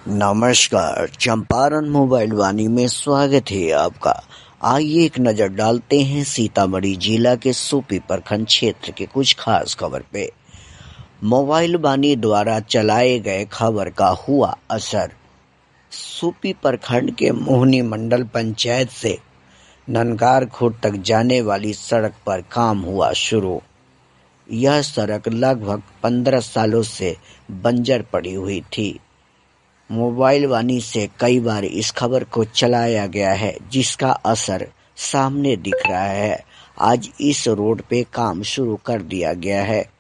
नमस्कार, चंपारण मोबाइल वाणी में स्वागत है आपका। आइए एक नजर डालते हैं सीतामढ़ी जिला के सूपी प्रखंड क्षेत्र के कुछ खास खबर पे। मोबाइल वाणी द्वारा चलाए गए खबर का हुआ असर। सूपी प्रखंड के मोहनी मंडल पंचायत से ननगार खुर्द तक जाने वाली सड़क पर काम हुआ शुरू। यह सड़क लगभग 15 सालों से बंजर पड़ी हुई थी। मोबाइल वाणी से कई बार इस खबर को चलाया गया है, जिसका असर सामने दिख रहा है। आज इस रोड पे काम शुरू कर दिया गया है।